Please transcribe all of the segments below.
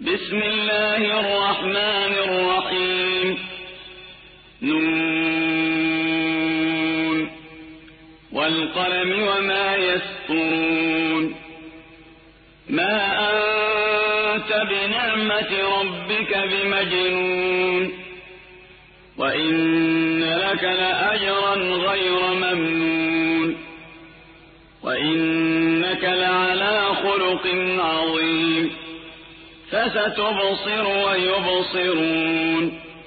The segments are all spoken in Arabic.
بسم الله الرحمن الرحيم. نون والقلم وما يسطرون. ما أنت بنعمة ربك بمجنون وإن لك لأجرا غير ممنون وإنك لعلى خلق عظيم. فستبصر ويبصرون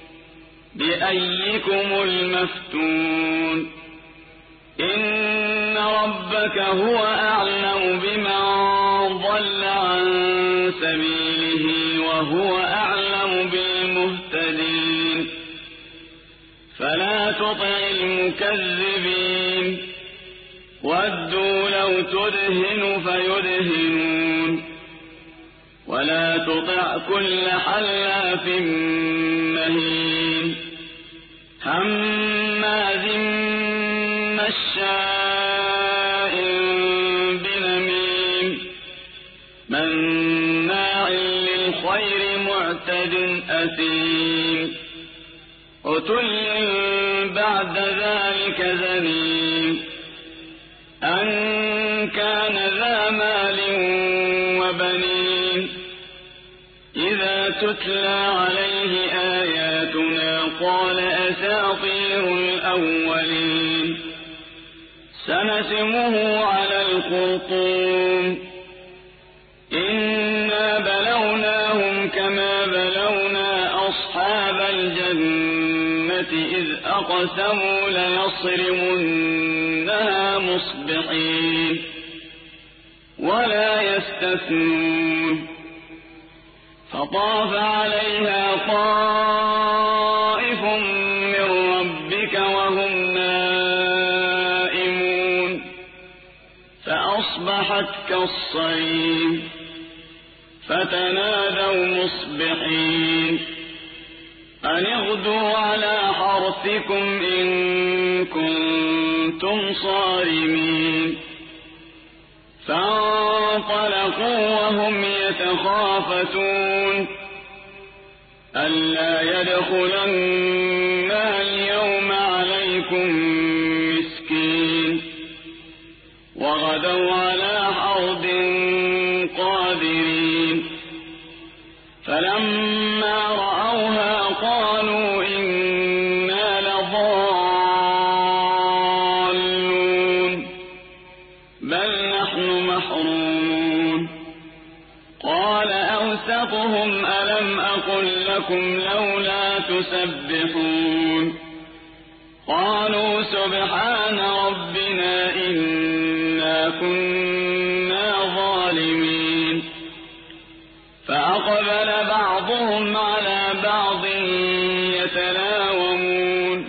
بأيكم المفتون. إن ربك هو أعلم بمن ضل عن سبيله وهو أعلم بالمهتدين. فلا تطع المكذبين ودوا لو تدهن فيدهنون ولا تطع كل حلاف مهين هماز مشاء بنميم مناع للخير معتد أثيم عتل بعد ذلك زنيم أن كان ذا مال وبنين إذا تتلى عليه آياتنا قال أساطير الأولين. سنسمه على الخرطوم. إنا بلوناهم كما بلونا أصحاب الجنة إذ أقسموا ليصرمنها مصبحين ولا يستثنون. فطاف عليها طائف من ربك وهم نائمون فأصبحت كالصريم. فتنادوا مصبحين أن اغدوا على حرثكم إن كنتم صارمين. فانطلقوا وهم يتخافتون ألا يدخلنها اليوم عليكم مسكين وغدوا على حرد قادرين. فلما رأوها قالوا إنا لضالون بل نحن محرومون. قال أوسطهم ألم أقل لكم لولا تسبحون قالوا سبحان ربنا إنا كنا ظالمين. فأقبل بعضهم على بعض يتلاومون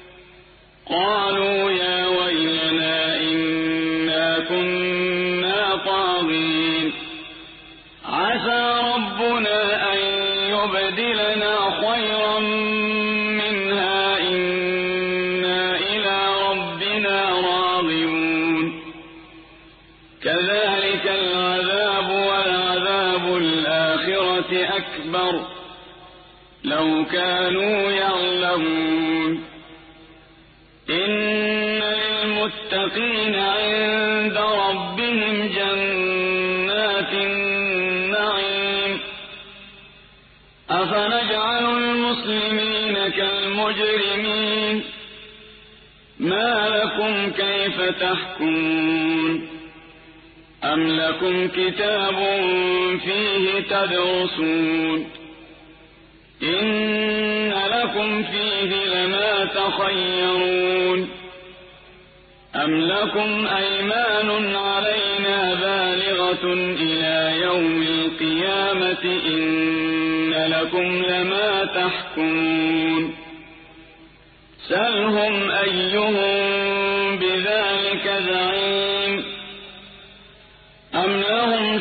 قالوا يا ويلنا إنا كنا طاغين عسى ربنا أن يبدلنا خيرا منها إنا إلى ربنا راغبون. كذلك العذاب ولعذاب الآخرة أكبر لو كانوا يعلمون. إن للمتقين عند ربهم جنات النعيم. أفنجعل المسلمين كالمجرمين ما لكم كيف تحكمون أم لكم كتاب فيه تدرسون إن لكم فيه لما تخيرون أم لكم أيمان علينا بالغة إلى يوم القيامة إن لكم لما تحكمون. سلهم أيهم بذلك زعيم أم لهم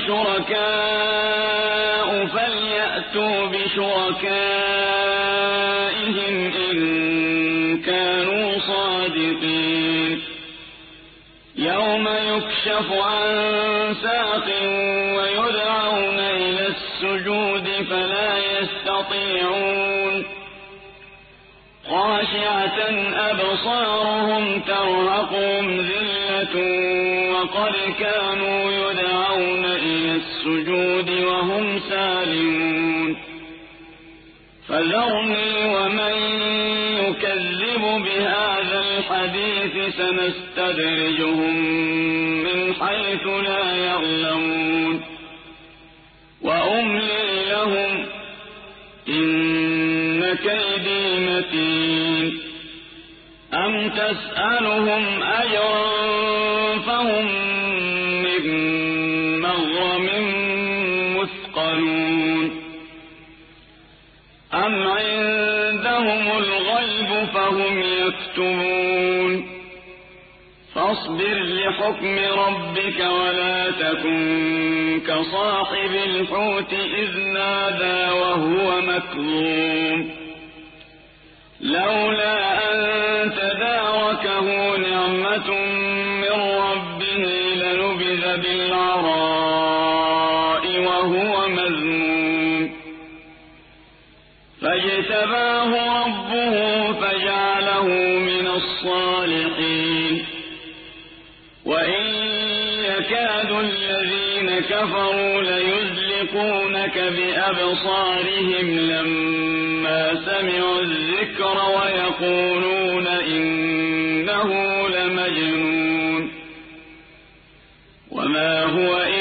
شركاء فليأتوا بشركائهم إن كانوا صادقين. يوم يكشف عن ساق ويدعون إلى السجود السجود فلا يستطيعون خاشعة أبصارهم ترهقهم ذلة وقد كانوا يدعون إلى السجود وهم سالمون فذرني ومن يكذب بهذا الحديث سنستدرجهم من حيث لا يعلمون وأملي لهم إن كيدي متين أم تسألهم أجرا فهم من مغرم مثقلون أم عندهم الغيب فهم يكتبون فاصبر لحكم ربك ولا تكن كصاحب الحوت إذ نادى وهو مكظوم لولا أن تداركه نعمة من ربه لنبذ بالعراء وهو مذموم فاجتباه ربه فجعله من الصالحين وإن يكاد الذين كفروا ليزلقونك بأبصارهم لما سمعوا الذكر ويقولون إنه لمجنون وما هو